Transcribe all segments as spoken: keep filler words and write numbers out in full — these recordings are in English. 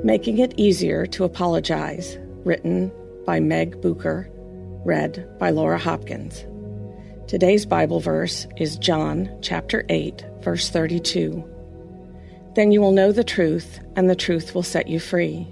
Making It Easier to Apologize, written by Meg Bucher, read by Laura Hopkins. Today's Bible verse is John chapter eight, verse thirty-two. Then you will know the truth, and the truth will set you free.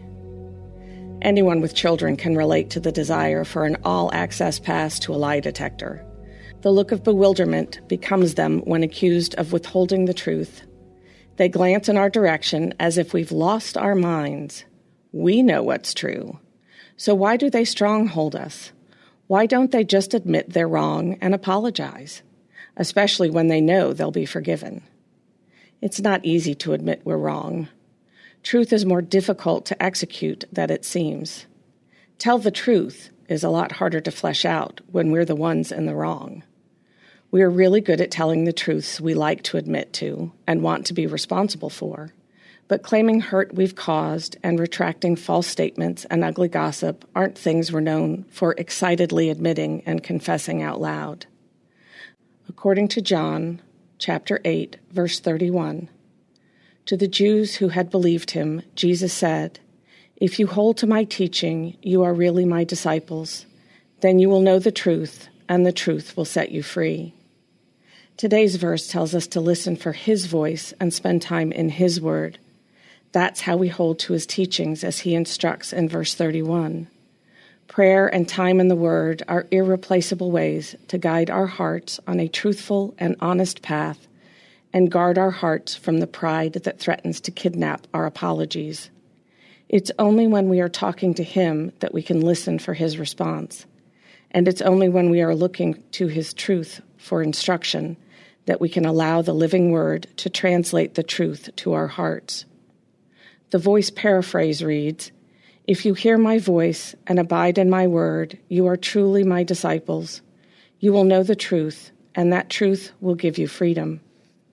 Anyone with children can relate to the desire for an all-access pass to a lie detector. The look of bewilderment becomes them when accused of withholding the truth. They glance in our direction as if we've lost our minds. We know what's true. So why do they stronghold us? Why don't they just admit they're wrong and apologize, especially when they know they'll be forgiven? It's not easy to admit we're wrong. Truth is more difficult to execute than it seems. Tell the truth is a lot harder to flesh out when we're the ones in the wrong. We are really good at telling the truths we like to admit to and want to be responsible for, but claiming hurt we've caused and retracting false statements and ugly gossip aren't things we're known for excitedly admitting and confessing out loud. According to John, chapter eight, verse thirty-one, to the Jews who had believed him, Jesus said, "If you hold to my teaching, you are really my disciples. Then you will know the truth, and the truth will set you free." Today's verse tells us to listen for his voice and spend time in his word. That's how we hold to his teachings as he instructs in verse thirty-one. Prayer and time in the word are irreplaceable ways to guide our hearts on a truthful and honest path and guard our hearts from the pride that threatens to kidnap our apologies. It's only when we are talking to him that we can listen for his response. And it's only when we are looking to his truth for instruction that we can allow the living word to translate the truth to our hearts. The Voice paraphrase reads, "If you hear my voice and abide in my word, you are truly my disciples. You will know the truth, and that truth will give you freedom."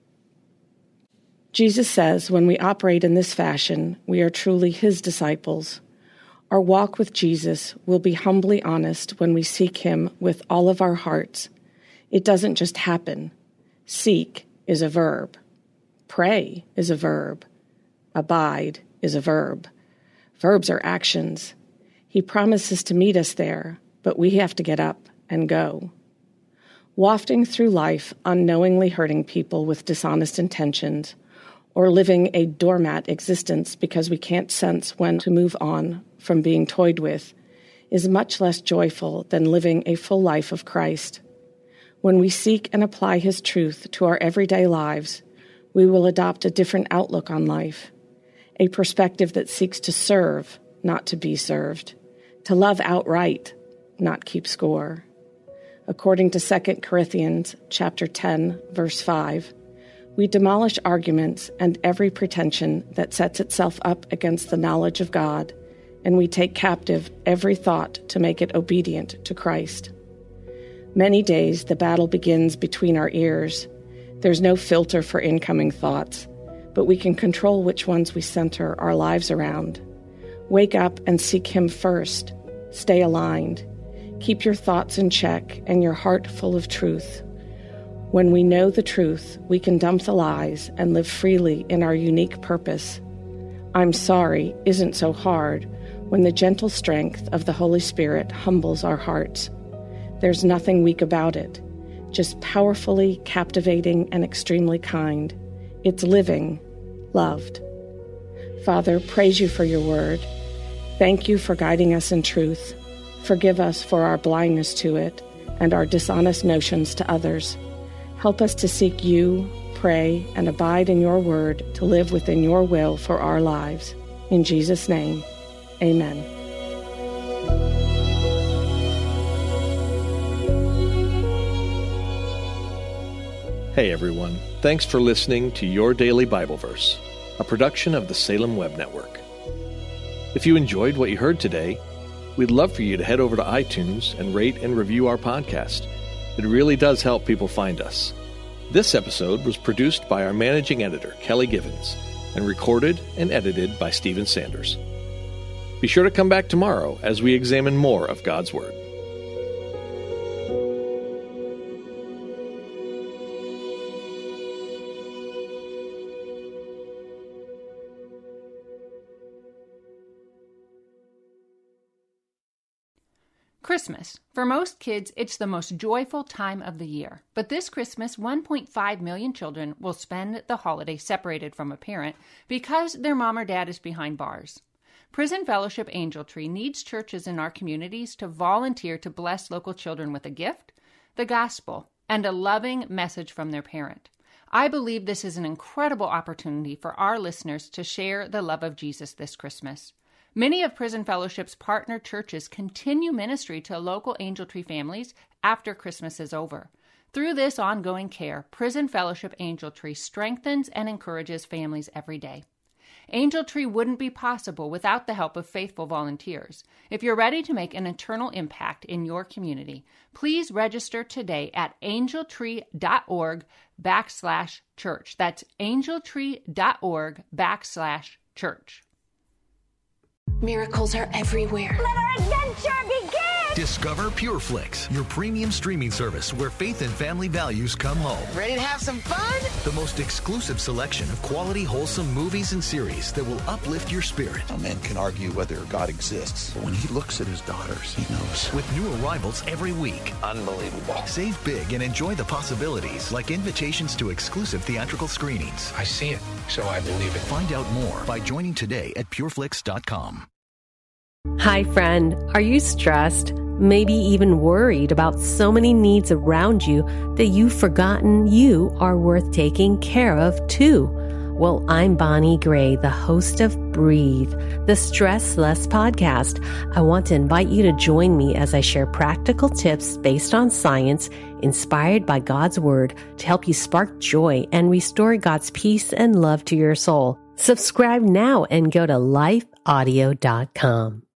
Jesus says when we operate in this fashion, we are truly his disciples. Our walk with Jesus will be humbly honest when we seek him with all of our hearts. It doesn't just happen. Seek is a verb. Pray is a verb. Abide is a verb. Verbs are actions. He promises to meet us there, but we have to get up and go. Wafting through life, unknowingly hurting people with dishonest intentions, or living a doormat existence because we can't sense when to move on from being toyed with, is much less joyful than living a full life of Christ. When we seek and apply his truth to our everyday lives, we will adopt a different outlook on life, a perspective that seeks to serve, not to be served, to love outright, not keep score. According to Second Corinthians chapter ten, verse five, we demolish arguments and every pretension that sets itself up against the knowledge of God, and we take captive every thought to make it obedient to Christ. Many days the battle begins between our ears. There's no filter for incoming thoughts, but we can control which ones we center our lives around. Wake up and seek him first. Stay aligned. Keep your thoughts in check and your heart full of truth. When we know the truth, we can dump the lies and live freely in our unique purpose. I'm sorry isn't so hard when the gentle strength of the Holy Spirit humbles our hearts. There's nothing weak about it, just powerfully captivating and extremely kind. It's living, loved. Father, praise you for your word. Thank you for guiding us in truth. Forgive us for our blindness to it and our dishonest notions to others. Help us to seek you, pray, and abide in your word to live within your will for our lives. In Jesus' name, amen. Hey everyone, thanks for listening to Your Daily Bible Verse, a production of the Salem Web Network. If you enjoyed what you heard today, we'd love for you to head over to iTunes and rate and review our podcast. It really does help people find us. This episode was produced by our managing editor, Kelly Givens, and recorded and edited by Stephen Sanders. Be sure to come back tomorrow as we examine more of God's Word. Christmas. For most kids, it's the most joyful time of the year. But this Christmas, one point five million children will spend the holiday separated from a parent because their mom or dad is behind bars. Prison Fellowship Angel Tree needs churches in our communities to volunteer to bless local children with a gift, the gospel, and a loving message from their parent. I believe this is an incredible opportunity for our listeners to share the love of Jesus this Christmas. Many of Prison Fellowship's partner churches continue ministry to local Angel Tree families after Christmas is over. Through this ongoing care, Prison Fellowship Angel Tree strengthens and encourages families every day. Angel Tree wouldn't be possible without the help of faithful volunteers. If you're ready to make an eternal impact in your community, please register today at angeltree.org backslash church. That's angeltree.org backslash church. Miracles are everywhere. Let our adventure begin! Discover PureFlix, your premium streaming service where faith and family values come home. Ready to have some fun? The most exclusive selection of quality, wholesome movies and series that will uplift your spirit. A man can argue whether God exists, but when he looks at his daughters, he knows. With new arrivals every week. Unbelievable. Save big and enjoy the possibilities, like invitations to exclusive theatrical screenings. I see it, so I believe it. Find out more by joining today at pureflix dot com. Hi, friend. Are you stressed? Maybe even worried about so many needs around you that you've forgotten you are worth taking care of too? Well, I'm Bonnie Gray, the host of Breathe, the Stress Less podcast. I want to invite you to join me as I share practical tips based on science, inspired by God's Word, to help you spark joy and restore God's peace and love to your soul. Subscribe now and go to life audio dot com.